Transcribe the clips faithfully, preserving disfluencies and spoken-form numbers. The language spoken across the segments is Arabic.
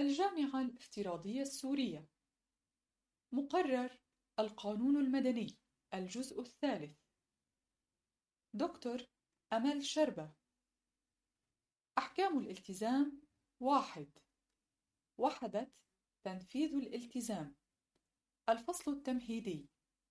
الجامعة الافتراضية السورية. مقرر القانون المدني الجزء الثالث. دكتور أمل شربة. أحكام الالتزام واحد. وحدة تنفيذ الالتزام. الفصل التمهيدي.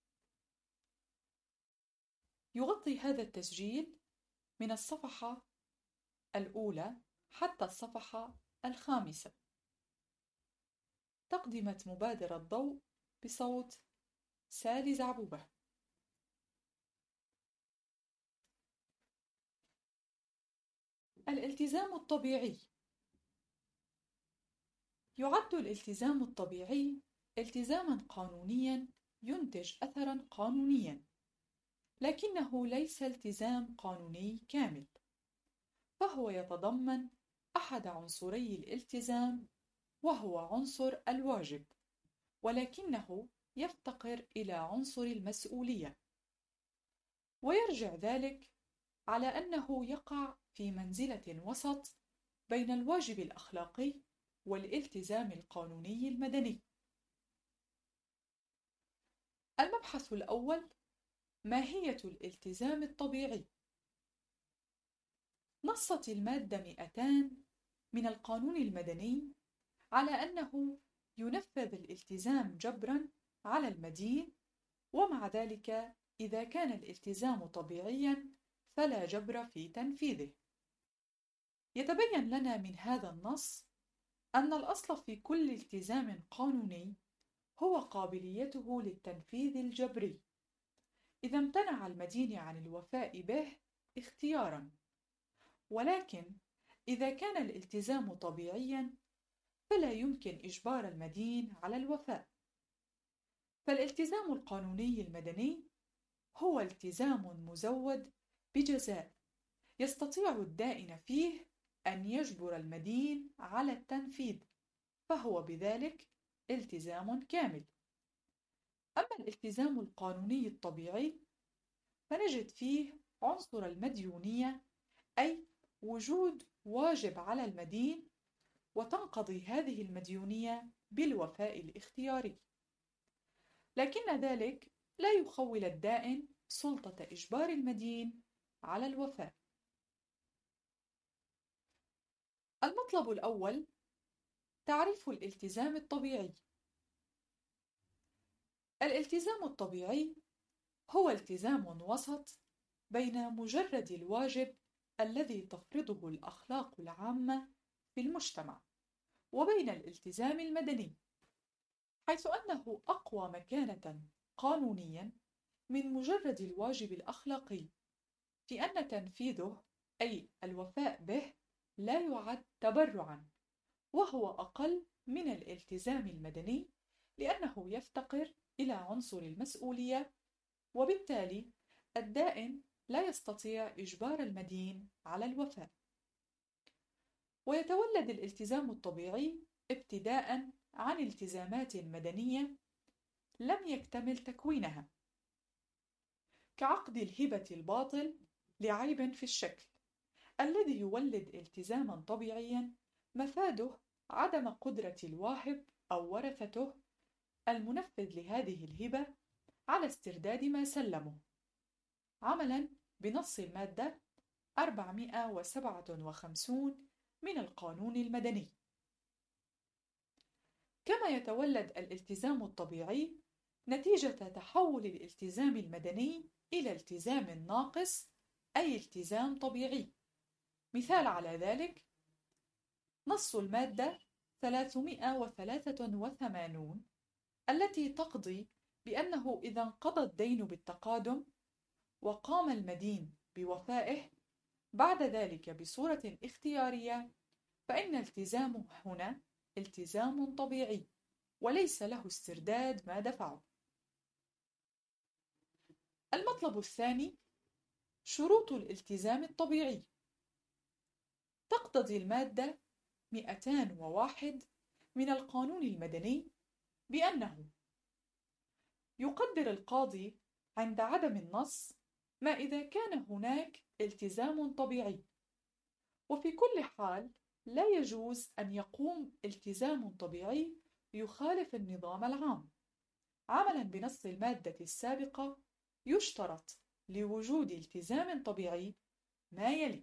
يغطي هذا التسجيل من الصفحة الأولى حتى الصفحة الخامسة. تقدمت مبادرة ضوء بصوت سالي زعبوبة. الالتزام الطبيعي. يعد الالتزام الطبيعي التزاماً قانونياً ينتج أثراً قانونياً، لكنه ليس التزام قانوني كامل، فهو يتضمن أحد عنصري الالتزام وهو عنصر الواجب، ولكنه يفتقر إلى عنصر المسؤولية، ويرجع ذلك على أنه يقع في منزلة وسط بين الواجب الأخلاقي والالتزام القانوني المدني. المبحث الأول: ماهية الالتزام الطبيعي. نصت المادة مئتان من القانون المدني على أنه ينفذ الالتزام جبراً على المدين، ومع ذلك إذا كان الالتزام طبيعياً فلا جبر في تنفيذه. يتبين لنا من هذا النص أن الأصل في كل التزام قانوني هو قابليته للتنفيذ الجبري إذا امتنع المدين عن الوفاء به اختياراً، ولكن إذا كان الالتزام طبيعياً فلا يمكن إجبار المدين على الوفاء. فالالتزام القانوني المدني هو التزام مزود بجزاء يستطيع الدائن فيه أن يجبر المدين على التنفيذ، فهو بذلك التزام كامل. أما الالتزام القانوني الطبيعي فنجد فيه عنصر المديونية، أي وجود واجب على المدين وتنقضي هذه المديونية بالوفاء الاختياري، لكن ذلك لا يخول الدائن سلطة إجبار المدين على الوفاء. المطلب الأول: تعريف الالتزام الطبيعي. الالتزام الطبيعي هو التزام وسط بين مجرد الواجب الذي تفرضه الأخلاق العامة في المجتمع وبين الالتزام المدني، حيث أنه أقوى مكانة قانونياً من مجرد الواجب الأخلاقي، في أن تنفيذه أي الوفاء به لا يعد تبرعاً، وهو أقل من الالتزام المدني لأنه يفتقر إلى عنصر المسؤولية، وبالتالي الدائن لا يستطيع إجبار المدين على الوفاء. ويتولد الالتزام الطبيعي ابتداءً عن التزامات مدنية لم يكتمل تكوينها، كعقد الهبة الباطل لعيب في الشكل الذي يولد التزاماً طبيعياً مفاده عدم قدرة الواهب أو ورثته المنفذ لهذه الهبة على استرداد ما سلمه، عملاً بنص المادة أربعمائة وسبعة وخمسين من القانون المدني. كما يتولد الالتزام الطبيعي نتيجة تحول الالتزام المدني إلى التزام ناقص، أي التزام طبيعي. مثال على ذلك نص المادة ثلاثمائة وثلاثة وثمانين التي تقضي بأنه إذا انقضى الدين بالتقادم وقام المدين بوفائه بعد ذلك بصورة اختيارية، فإن التزامه هنا التزام طبيعي وليس له استرداد ما دفعه. المطلب الثاني: شروط الالتزام الطبيعي. تقتضي المادة مئتان وواحد من القانون المدني بأنه يقدر القاضي عند عدم النص ما إذا كان هناك التزام طبيعي، وفي كل حال لا يجوز أن يقوم التزام طبيعي يخالف النظام العام. عملا بنص المادة السابقة، يشترط لوجود التزام طبيعي ما يلي: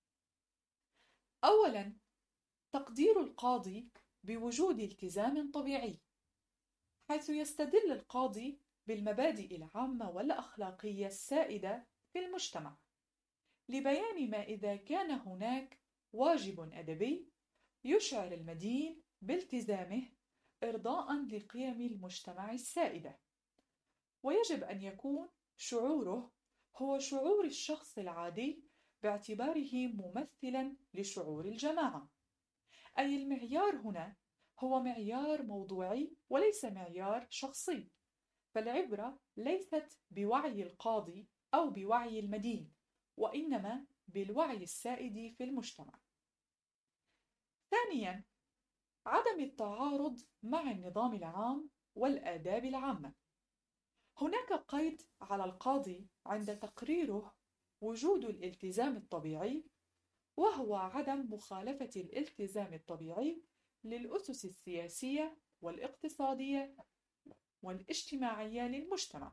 أولاً، تقدير القاضي بوجود التزام طبيعي، حيث يستدل القاضي بالمبادئ العامة والأخلاقية السائدة في المجتمع لبيان ما إذا كان هناك واجب أدبي يشعر المدين بالتزامه إرضاءً لقيم المجتمع السائدة، ويجب أن يكون شعوره هو شعور الشخص العادي باعتباره ممثلاً لشعور الجماعة. أي المعيار هنا هو معيار موضوعي وليس معيار شخصي، فالعبرة ليست بوعي القاضي أو بوعي المدين، وإنما بالوعي السائد في المجتمع. ثانياً، عدم التعارض مع النظام العام والآداب العامة. هناك قيد على القاضي عند تقريره وجود الالتزام الطبيعي، وهو عدم مخالفة الالتزام الطبيعي للأسس السياسية والاقتصادية والاجتماعية للمجتمع.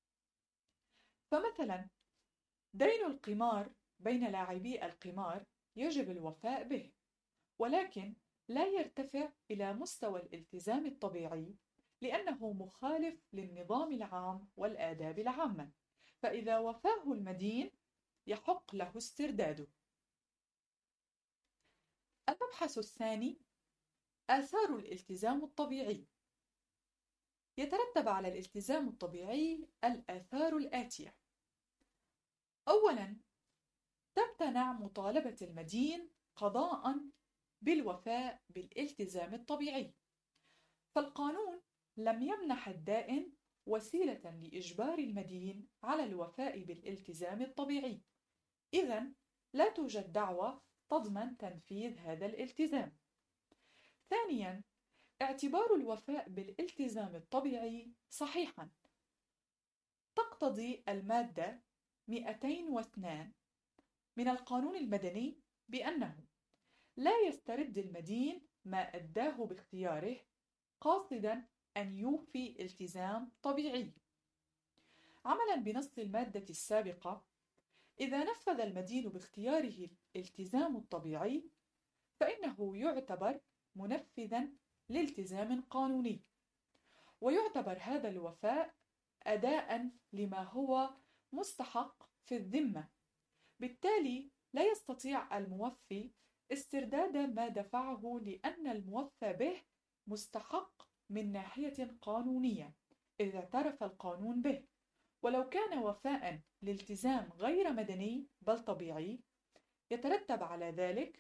فمثلا، دين القمار بين لاعبي القمار يجب الوفاء به، ولكن لا يرتفع إلى مستوى الالتزام الطبيعي لأنه مخالف للنظام العام والآداب العامة، فإذا وفاه المدين يحق له استرداده. المبحث الثاني: آثار الالتزام الطبيعي. يترتب على الالتزام الطبيعي الآثار الآتية: أولاً، تمتنع مطالبة المدين قضاءً بالوفاء بالالتزام الطبيعي، فالقانون لم يمنح الدائن وسيلة لإجبار المدين على الوفاء بالالتزام الطبيعي، إذن لا توجد دعوى تضمن تنفيذ هذا الالتزام. ثانياً، اعتبار الوفاء بالالتزام الطبيعي صحيحاً. تقتضي المادة مئتين واثنين من القانون المدني بأنه لا يسترد المدين ما أداه باختياره قاصداً أن يوفي التزام طبيعي. عملاً بنص المادة السابقة، إذا نفذ المدين باختياره الالتزام الطبيعي فإنه يعتبر منفذاً لالتزام قانوني، ويعتبر هذا الوفاء أداءً لما هو مستحق في الذمة، بالتالي لا يستطيع الموفي استرداد ما دفعه لأن الموفى به مستحق من ناحية قانونية إذا اعترف القانون به. ولو كان وفاءً لالتزام غير مدني بل طبيعي، يترتب على ذلك: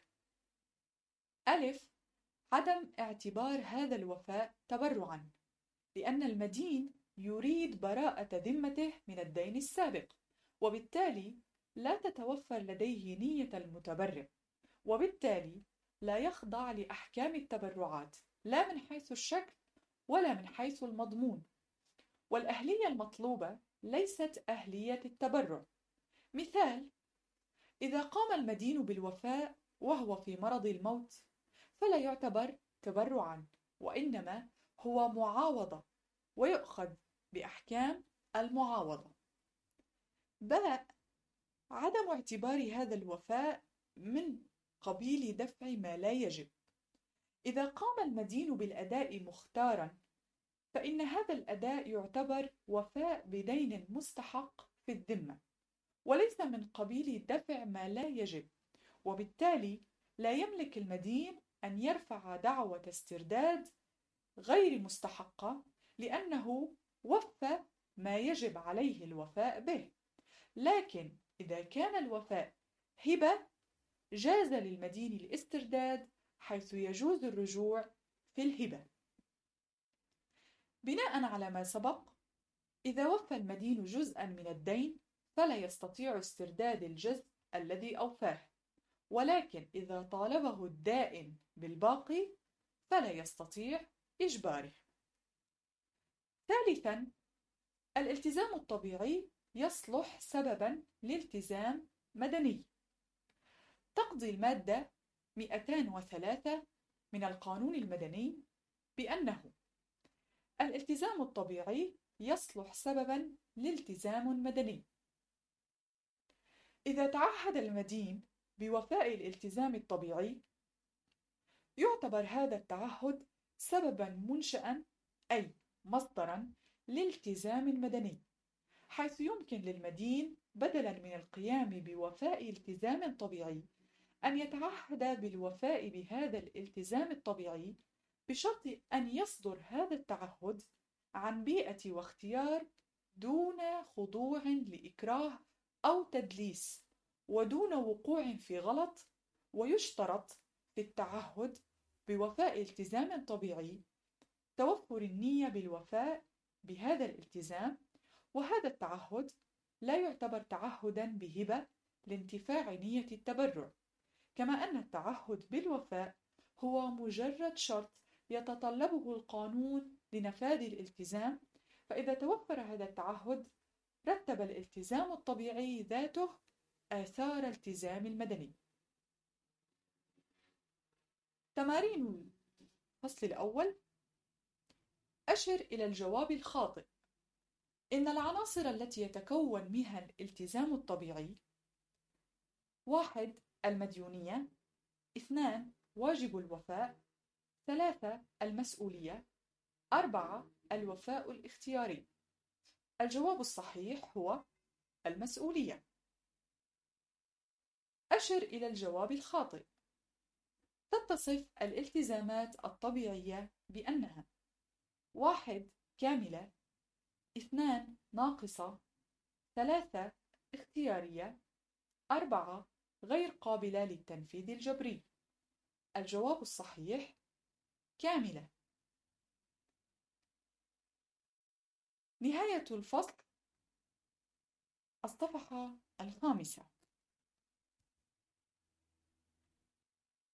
ألف، عدم اعتبار هذا الوفاء تبرعاً، لأن المدين يريد براءة ذمته من الدين السابق، وبالتالي لا تتوفر لديه نية المتبرع، وبالتالي لا يخضع لأحكام التبرعات لا من حيث الشكل ولا من حيث المضمون. والأهلية المطلوبة ليست أهلية التبرع. مثال: إذا قام المدين بالوفاء وهو في مرض الموت فلا يعتبر تبرعاً، وإنما هو معاوضة ويؤخذ بأحكام المعاوضة. باء، عدم اعتبار هذا الوفاء من قبيل دفع ما لا يجب. إذا قام المدين بالأداء مختاراً فإن هذا الأداء يعتبر وفاء بدين مستحق في الذمة، وليس من قبيل دفع ما لا يجب، وبالتالي لا يملك المدين أن يرفع دعوى استرداد غير مستحقة لأنه وفى ما يجب عليه الوفاء به. لكن إذا كان الوفاء هبة جاز للمدين الاسترداد حيث يجوز الرجوع في الهبة. بناء على ما سبق، إذا وفى المدين جزءاً من الدين فلا يستطيع استرداد الجزء الذي أوفاه، ولكن إذا طالبه الدائن بالباقي فلا يستطيع إجباره. ثالثاً، الالتزام الطبيعي يصلح سبباً لالتزام مدني. تقضي المادة مئتين وثلاثة من القانون المدني بأنه الالتزام الطبيعي يصلح سبباً لالتزام مدني. إذا تعهد المدين بوفاء الالتزام الطبيعي، يعتبر هذا التعهد سبباً منشأً أي مصدراً لالتزام مدني، حيث يمكن للمدين بدلاً من القيام بوفاء التزام طبيعي أن يتعهد بالوفاء بهذا الالتزام الطبيعي بشرط أن يصدر هذا التعهد عن بيئة واختيار دون خضوع لإكراه أو تدليس ودون وقوع في غلط. ويشترط في التعهد بوفاء التزام طبيعي توفر النية بالوفاء بهذا الالتزام، وهذا التعهد لا يعتبر تعهداً بهبة لانتفاع نية التبرع، كما أن التعهد بالوفاء هو مجرد شرط يتطلبه القانون لنفاذ الالتزام. فإذا توفر هذا التعهد رتب الالتزام الطبيعي ذاته آثار التزام المدني. تمارين الفصل الأول: أشر إلى الجواب الخاطئ. إن العناصر التي يتكون منها الالتزام الطبيعي: واحد المديونية، اثنان واجب الوفاء، ثلاثة المسؤولية، أربعة الوفاء الاختياري. الجواب الصحيح هو المسؤولية. أشر إلى الجواب الخاطئ. تتصف الالتزامات الطبيعية بأنها: واحد كاملة، اثنان ناقصة، ثلاثة اختيارية، أربعة غير قابلة للتنفيذ الجبري. الجواب الصحيح كاملة. نهاية الفصل، الصفحة الخامسة.